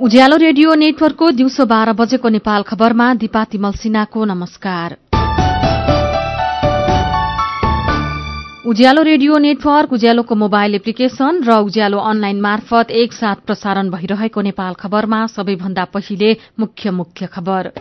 उज्यालो radio नेटवर्कको दिउँसो 12 बजेको नेपाल खबरमा दिपा तिमल सिन्हाको नमस्कार। उज्यालो रेडियो नेटवर्क, उज्यालोको मोबाइल एप्लिकेशन र उज्यालो अनलाइन मार्फत एकसाथ प्रसारण भइरहेको नेपाल खबरमा सबैभन्दा पहिले मुख्य खबर।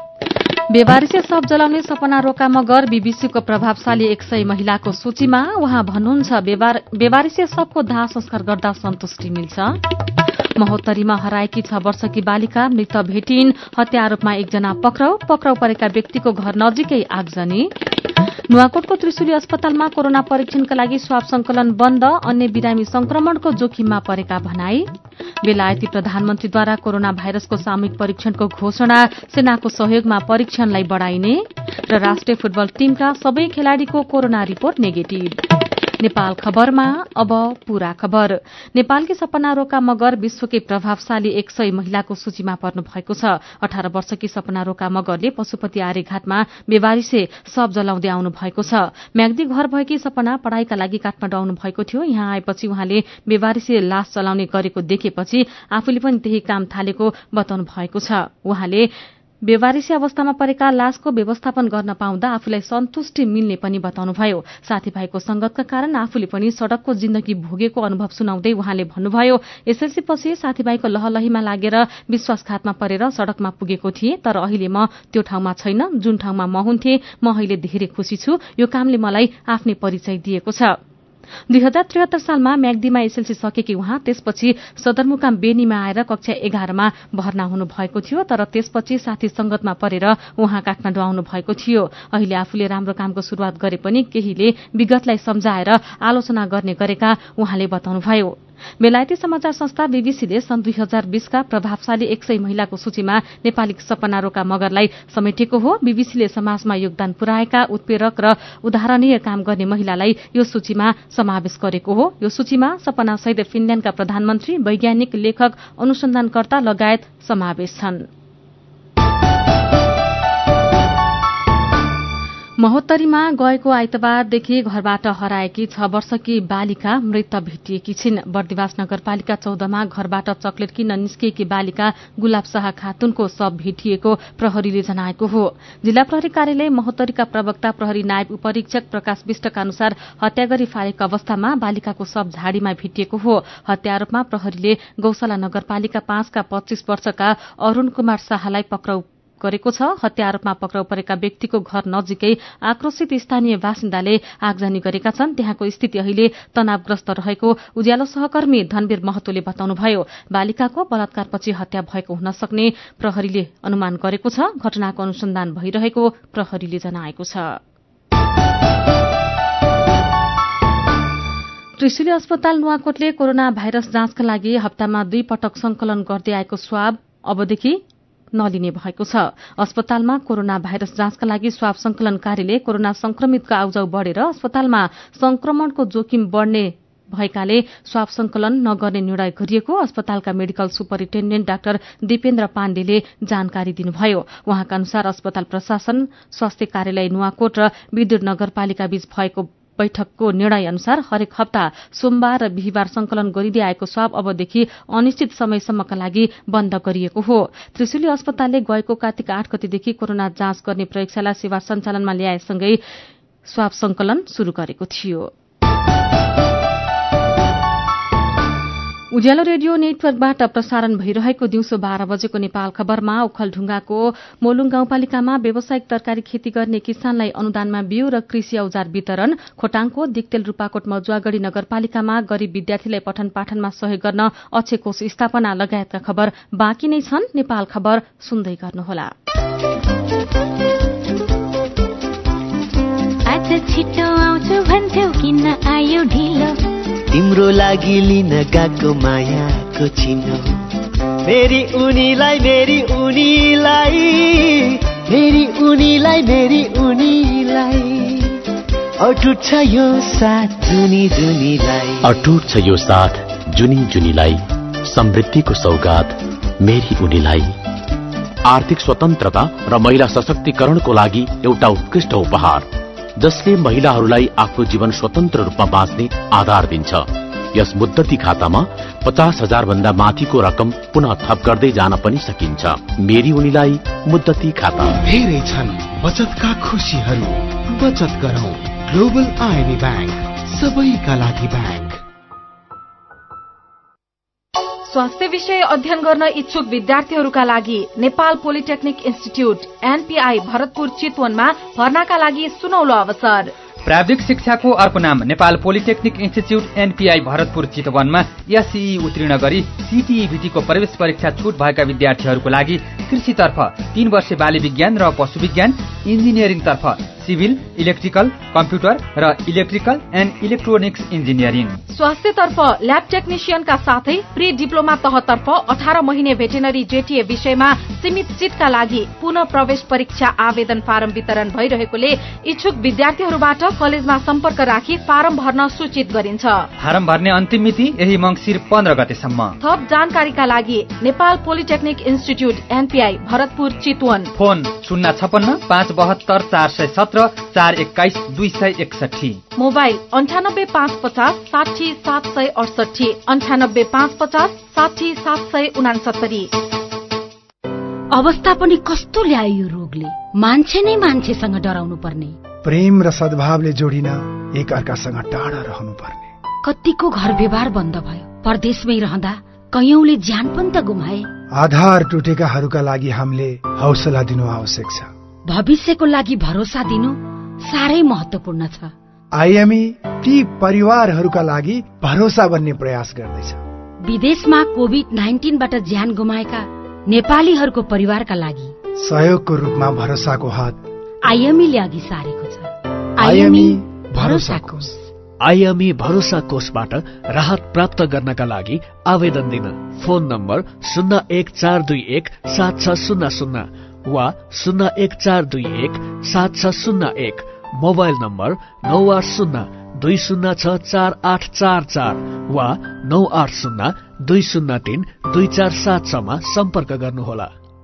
बेवारिसे शव जलाउने सपना रोका मगर बीबीसीको प्रभावशाली 100 महिलाको सूचीमा। उहाँ भन्नुहुन्छ बेवारिसे शवको दाह संस्कार गर्दा सन्तुष्टि मिल्छ। महोत्तरीमा हराएकी 6 वर्षकी बालिका मृत भेटिन्। हत्या आरोपमा एकजना पक्राउ परेका व्यक्तिको घर नजिकै आगजनी। नुवाकोटको त्रिशुली अस्पतालमा कोरोना परीक्षणका लागि स्वाब संकलन बन्द। अन्य बिरामी संक्रमणको जोखिममा परेका भनाई। बेलायती प्रधानमन्त्रीद्वारा कोरोना भाइरसको सामूहिक परीक्षणको घोषणा। सेनाको सहयोगमा परीक्षणलाई बढ़ाइने। र राष्ट्रिय फुटबल टीमका सबै खेलाड़ीको कोरोना रिपोर्ट नेगेटिभ। नेपाल खबरमा अब पूरा खबर। नेपालकी सपना रोका मगर विश्वकै प्रभावशाली 100 महिलाको सूचीमा पर्नु भएको छ। 18 वर्षकी सपना रोका मगरले पशुपति आर्यघाटमा बेवारिसे शव जलाउँदै आउनु भएको छ। म्याग्दी घर भएकी सपना पढ़ाईका लागि काठमाडौँ आउनु भएको थियो। यहाँ आएपछि उहाँले बेवारिसे लास जलाउने गरेको देखेपछि आफूले पनि त्यही काम थालेको बताउनु भएको छ। उहाँले बेवारिसे अवस्थामा परेका लासको व्यवस्थापन गर्न पाउँदा आफूलाई सन्तुष्टि मिल्ने पनि बताउनुभयो। साथीभाइको संगतका कारण आफूले पनि सड़कको जिन्दगी भोगेको अनुभव सुनाउँदै उहाँले भन्नुभयो, एसएलसी पछि साथीभाइको लहलहीमा लागेर विश्वासघातमा परेर सड़कमा पुगेको थिए, तर अहिले म त्यो ठाउँमा छैन जुन ठाउँमा म हुन्थे। म अहिले धेरै खुशी छु। यो कामले मलाई आफ्नै परिचय दिएको छ। 2073 सालमा म्याग्दीमा एसएलसी सकेकी उहाँ त्यसपछि सदरमुकाम बेनीमा आएर कक्षा 11 मा भर्ना हुनु भएको थियो, तर त्यसपछि साथी संगतमा परेर उहाँ काठमाडौँ आउनु भएको थियो। अहिले आफूले राम्रो कामको शुरूआत गरे पनि केहीले विगतलाई सम्झाएर आलोचना गर्ने गरेका उहाँले बताउनुभयो। बेलायती समाचार संस्था बीबीसीले सन् 2020 का प्रभावशाली 100 महिलाको सूचीमा नेपाली सपना रोका मगरलाई समेटेको हो। बीबीसीले समाजमा योगदान पुर्याएका उत्प्रेरक र उदाहरणीय काम गर्ने महिलालाई यो सूचीमा समावेश गरेको हो। यो सूचीमा सपना सहित फिनल्याण्डका प्रधानमन्त्री, वैज्ञानिक, लेखक, अनुसन्धानकर्ता लगायत समावेश छन्। महोत्तरीमा गएको आइतबारदेखि घरबाट हराएकी 6 वर्षकी बालिका मृत भेटिएकी छिन्। बर्दिवास नगरपालिका 14 मा घरबाट चकलेट किन्न निस्किएकी बालिका गुलाब शाह खातुनको शव भेटिएको प्रहरीले जनाएको हो। जिल्ला प्रहरी कार्यालय महोत्तरीका प्रवक्ता प्रहरी नायब उपरीक्षक प्रकाश विष्टका अनुसार हत्या गरी फालेको अवस्थामा बालिकाको शव झाडीमा भेटिएको हो। हत्या आरोपमा प्रहरीले गौशाला नगरपालिका 5 का 25 वर्षका अरूण कुमार शाहलाई पक्राउ गरेको छ। हत्या आरोपमा पक्राउ परेका व्यक्तिको घर नजिकै आक्रोशित स्थानीय बासिन्दाले आगजनी गरेका छन्। त्यहाँको स्थिति अहिले तनावग्रस्त रहेको उज्यालो सहकर्मी धनवीर महतोले बताउनुभयो। बालिकाको बलात्कारपछि हत्या भएको हुन सक्ने प्रहरीले अनुमान गरेको छ। घटनाको अनुसन्धान भइरहेको प्रहरीले जनाएको छ। त्रिशुली अस्पताल नुवाकोटले कोरोना भाइरस जाँचका लागि हप्तामा 2 पटक संकलन गर्दै आएको स्वाब अबदेखि नलिने भएको छ। अस्पतालमा कोरोना भाइरस जाँचका लागि स्वाब संकलन कार्यले कोरोना संक्रमितको आउजाउ बढ़ेर अस्पतालमा संक्रमणको जोखिम बढ़ने भएकाले स्वाब संकलन नगर्ने निर्णय गरिएको अस्पतालका मेडिकल सुपरिन्टेण्डेन्ट डाक्टर दीपेन्द्र पाण्डेले जानकारी दिनुभयो। उहाँका अनुसार अस्पताल प्रशासन, स्वास्थ्य कार्यालय नुवाकोट र विद्युत नगरपालिका बीच भएको बैठकको निर्णय अनुसार हरेक हप्ता सोमबार र बिहिबार संकलन गरिँदै आएको स्वाब अबदेखि अनिश्चित समयसम्मका लागि बन्द गरिएको हो। त्रिशुली अस्पतालले गएको कार्तिक 8 गतेदेखि कोरोना जाँच गर्ने प्रयोगशाला सेवा सञ्चालनमा ल्याएसँगै स्वाब संकलन शुरू गरेको थियो। उज्यालो रेडियो नेटवर्कबाट प्रसारण भइरहेको दिउँसो 12 बजेको नेपाल खबरमा ओखलढुङ्गाको मोलुङ गाउँपालिकामा व्यावसायिक तरकारी खेती गर्ने किसानलाई अनुदानमा बिउ र कृषि औजार वितरण। खोटाङको दिक्तेल रूपाकोट मजुवागढ़ी नगरपालिकामा गरीब विद्यार्थीलाई पठन पाठनमा सहयोग गर्न अक्षय कोष स्थापना लगायतका खबर बाँकी नै छन्। नेपाल खबर सुन्दै गर्नुहोला। आज छिटो आउँछु भन्थ्यौ किन आयो ढिलो, तिम्रो लागि लिन गएको मायाको चिनो। मेरी उनीलाई मेरी उनीलाई मेरी उनीलाई मेरी उनीलाई अटुट छ यो साथ जुनी जुनीलाई, अटुट छ यो साथ जुनी जुनीलाई। समृद्धिको सौगात मेरी उनीलाई। आर्थिक स्वतन्त्रता र महिला सशक्तिकरणको लागि एउटा उत्कृष्ट उपहार जसले महिलाहरूलाई आफ्नो जीवन स्वतन्त्र रूपमा बाँच्ने आधार दिन्छ। यस मुद्दती खातामा 50,000 भन्दा माथिको रकम पुनः थप गर्दै जान पनि सकिन्छ। मेरी उनीलाई मुद्दती खाता। धेरै छन् बचतका खुशीहरू। बचत गरौं। ग्लोबल आईएमई बैंक, सबैका लागि बैंक। स्वास्थ्य विषय अध्ययन गर्न इच्छुक विद्यार्थीहरूका लागि Nepal Polytechnic Institute NPI Bharatpur चितवनमा भर्नाका लागि सुनौलो अवसर। प्राविधिक शिक्षाको अर्को नाम Nepal Polytechnic Institute NPI Bharatpur चितवनमा एससीई उत्तीर्ण गरी सीटीईभीटी को प्रवेश परीक्षा छुट भएका विद्यार्थीहरूको लागि कृषितर्फ 3 वर्षे बाली विज्ञान र पशु विज्ञान, इन्जिनियरिङतर्फ सिभिल, इलेक्ट्रिकल, कम्प्युटर र इलेक्ट्रिकल एन्ड इलेक्ट्रोनिक्स इन्जिनियरिङ। स्वास्थ्यतर्फ ल्याब टेक्निशियनका साथै प्री डिप्लोमा तहतर्फ 18 महिने भेटेनरी जेटीए विषयमा सीमित सीटका लागि पुनः प्रवेश परीक्षा आवेदन फारम वितरण भइरहेकोले इच्छुक विद्यार्थीहरूबाट कलेजमा सम्पर्क राखी फारम भर्न सूचित गरिन्छ। फारम भर्ने अन्तिम मिति यही मङ्सिर 15 गतेसम्म। थप जानकारीका लागि Nepal Polytechnic Institute NPI Bharatpur Chitwan. Phone 056 572 417 421 261। Mobile 98 550 60 768 98 550 60 769। अवस्था पनि कस्तो ल्यायो यो रोगले। मान्छे नै मान्छेसँग डराउनु पर्ने, प्रेम र सद्भावले जोडिन एक अर्कासँग टाढा रहनु पर्ने। कतिको घर व्यवहार बन्द भयो। परदेशमै रहँदा कैयौंले ज्यान पनि त गुमाए। आधार टुटेकाहरूका लागि हामीले हौसला दिनु आवश्यक छ। भविष्यको लागि भरोसा दिनु साह्रै महत्वपूर्ण छ। आईएमई ती परिवारहरूका लागि भरोसा बन्ने प्रयास गर्दैछ। विदेशमा कोभिड-19 बाट ज्यान गुमाएका नेपालीहरूको परिवारका लागि सहयोगको रूपमा भरोसाको हात आईएमईले अघि सारेको छ। आईएमई भरोसा कोष। आईएमई भरोसा कोषबाट राहत प्राप्त गर्नका लागि आवेदन दिन फोन नम्बर 01421 7600 वा 01421 7601, मोबाइल नम्बर 980 206 4844 वा 980 203 247 मा सम्पर्क गर्नुहोला।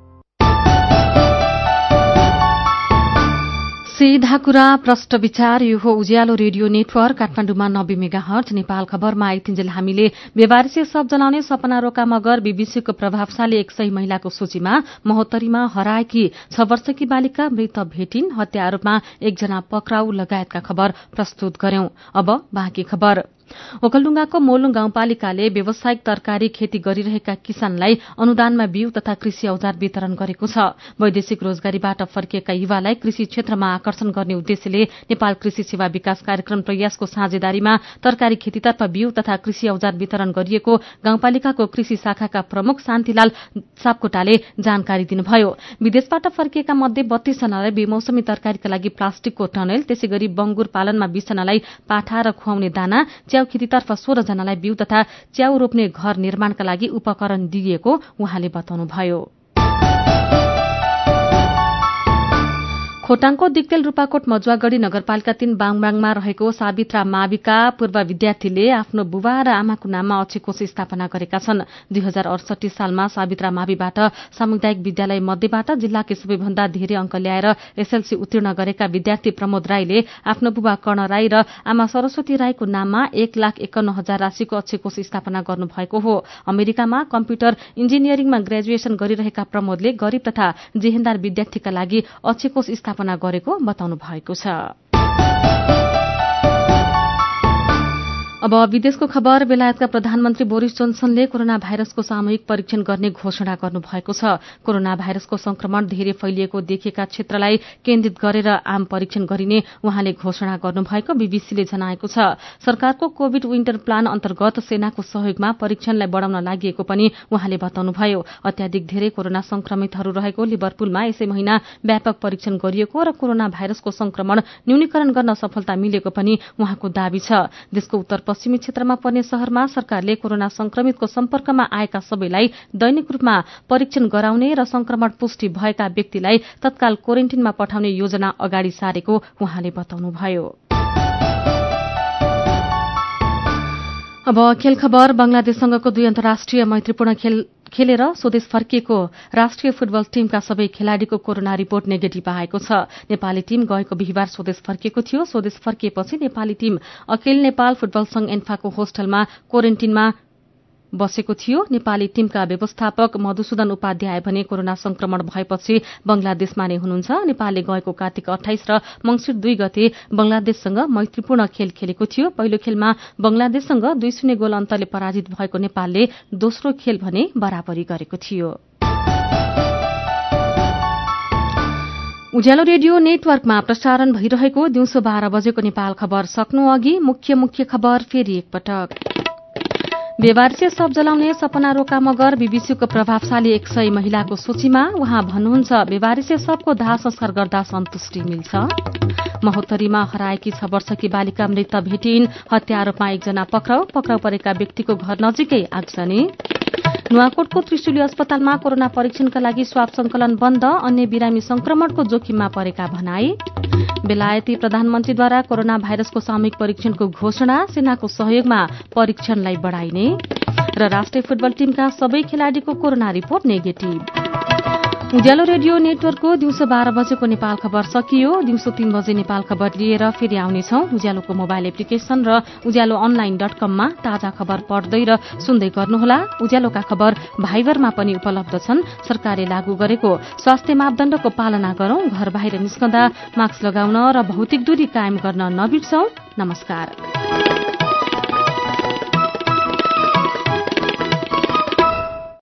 सीधा कुरा प्रष्ट विचार। यो हो उज्यालो रेडियो नेटवर्क काठमाडौँमा 90 मेगाहर्ज। नेपाल खबरमा आइतिन्जेल हामीले बेवारिसे सब जलाउने सपना रोका मगर बीबीसीको प्रभावशाली 100 महिलाको सूचीमा महोत्तरीमा हराएकी 6 वर्षकी बालिका मृत भेटिन्। हत्या आरोपमा 1 जना पक्राउ लगायतका खबर प्रस्तुत गर्यौं। अब बाँकी खबर। ओखलढुङ्गाको मोलुङ गाउँपालिकाले व्यावसायिक तरकारी खेती गरिरहेका किसानलाई अनुदानमा बिउ तथा कृषि औजार वितरण गरेको छ। वैदेशिक रोजगारीबाट फर्किएका युवालाई कृषि क्षेत्रमा आकर्षण गर्ने उद्देश्यले नेपाल कृषि सेवा विकास कार्यक्रम प्रयासको साझेदारीमा तरकारी खेतीतर्फ बिउ तथा कृषि औजार वितरण गरिएको गाउँपालिकाको कृषि शाखाका प्रमुख शान्तिलाल सापकोटाले जानकारी दिनुभयो। विदेशबाट फर्किएका मध्ये 32 जनालाई बेमौसमी तरकारीका लागि प्लास्टिकको टनेल, त्यसैगरी बंगुर पालनमा 20 जनालाई पाठा र खुवाउने दाना, च्याउ खेतीतर्फ 16 जनालाई बिउ तथा च्याउ रोप्ने घर निर्माणका लागि उपकरण दिइएको उहाँले बताउनुभयो। खोटाङको दिक्तेल रूपाकोट मजुवागढ़ी नगरपालिका 3 बाङबाङमा रहेको सावित्रा माविका पूर्व विद्यार्थीले आफ्नो बुबा र आमाको नाममा अक्षकोष स्थापना गरेका छन्। 2068 सालमा सावित्रा माविबाट सामुदायिक विद्यालय मध्येबाट जिल्लाकै सबैभन्दा धेरै अंक ल्याएर एसएलसी उत्तीर्ण गरेका विद्यार्थी प्रमोद राईले आफ्नो बुबा कर्ण राई र आमा सरस्वती राईको नाममा 1,51,000 राशिको अक्षकोष स्थापना गर्नुभएको हो। अमेरिकामा कम्प्युटर इन्जिनियरिङमा ग्रेजुएसन गरिरहेका प्रमोदले गरीब तथा जेहेन्दार विद्यार्थीका लागि अक्षकोष स्थापना गरेको बताउनु भएको छ। अब विदेशको खबर। बेलायतका प्रधानमन्त्री बोरिस जोन्सनले कोरोना भाइरसको सामूहिक परीक्षण गर्ने घोषणा गर्नुभएको छ। कोरोना भाइरसको संक्रमण धेरै फैलिएको देखिएका क्षेत्रलाई केन्द्रित गरेर आम परीक्षण गरिने उहाँले घोषणा गर्नुभएको बीबीसीले जनाएको छ। सरकारको कोविड विन्टर प्लान अन्तर्गत सेनाको सहयोगमा परीक्षणलाई बढ़ाउन लागि पनि उहाँले बताउनुभयो। अत्याधिक धेरै कोरोना संक्रमितहरू रहेको लिभरपुलमा यसै महिना व्यापक परीक्षण गरिएको र कोरोना भाइरसको संक्रमण न्यूनीकरण गर्न सफलता मिलेको पनि उहाँको दावी छ। देशको उत्तर पश्चिमी क्षेत्रमा पर्ने शहरमा सरकारले कोरोना संक्रमितको सम्पर्कमा आएका सबैलाई दैनिक रूपमा परीक्षण गराउने र संक्रमण पुष्टि भएका व्यक्तिलाई तत्काल क्वारेन्टिनमा पठाउने योजना अगाडि सारेको उहाँले बताउनुभयो। अब खेल खबर। बंगलादेशसँगको 2 अन्तर्राष्ट्रिय मैत्रीपूर्ण खेलेर स्वदेश फर्किएको राष्ट्रिय फुटबल टीमका सबै खेलाड़ीको कोरोना रिपोर्ट नेगेटिभ आएको छ। नेपाली टीम गएको बिहीबार स्वदेश फर्किएको थियो। स्वदेश फर्किएपछि नेपाली टीम अखिल नेपाल फुटबल संघ एन्फाको होस्टलमा क्वारेन्टिनमा बसेको थियो। नेपाली टीमका व्यवस्थापक मधुसूदन उपाध्याय भने कोरोना संक्रमण भएपछि बंगलादेशमा नै हुनुहुन्छ। नेपालले गएको कार्तिक 28 र मंसिर 2 गते बंगलादेशसँग मैत्रीपूर्ण खेल खेलेको थियो। पहिलो खेलमा बंगलादेशसँग 2-0 गोल अन्तरले पराजित भएको नेपालले दोस्रो खेल भने बराबरी गरेको थियो। उज्यालो रेडियो नेटवर्कमा प्रसारण भइरहेको दिउँसो 12 बजेको नेपाल खबर सक्नु अघि मुख्य खबर फेरि एकपटक। बेवारिसे शव जलाउने सपना रोका मगर बीबीसीको प्रभावशाली 100 महिलाको सूचीमा। उहाँ भन्नुहुन्छ बेवारिसे शवको दाह संस्कार गर्दा सन्तुष्टि मिल्छ। महोत्तरीमा हराएकी 6 वर्षकी बालिका मृत भेटिन्। हत्या आरोपमा 1 जना पक्राउ परेका व्यक्तिको घर नजिकै आगजनी। नुवाकोटको त्रिशुली अस्पतालमा कोरोना परीक्षणका लागि स्वाब संकलन बन्द। अन्य बिरामी संक्रमणको जोखिममा परेका भनाई। बेलायती प्रधानमन्त्रीद्वारा कोरोना भाइरसको सामूहिक परीक्षणको घोषणा। सेनाको सहयोगमा परीक्षणलाई बढ़ाइने र राष्ट्रिय फुटबल टीमका सबै खेलाड़ीको corona report negative. Ujyaalo radio नेटवर्कको दिउँसो 12 बजेको नेपाल खबर सकियो। दिउँसो 3 बजे नेपाल खबर लिएर फेरि आउनेछौं। उज्यालोको मोबाइल एप्लिकेशन र ujalloonline.com मा ताजा खबर पढ्दै र सुन्दै गर्नुहोला। उज्यालोका खबर भाइबरमा पनि उपलब्ध छन्। सरकारले लागू गरेको स्वास्थ्य मापदण्डको पालना गरौं, घर बाहिर निस्कँदा मास्क लगाउन र भौतिक दूरी कायम गर्न नबिर्सौं। नमस्कार।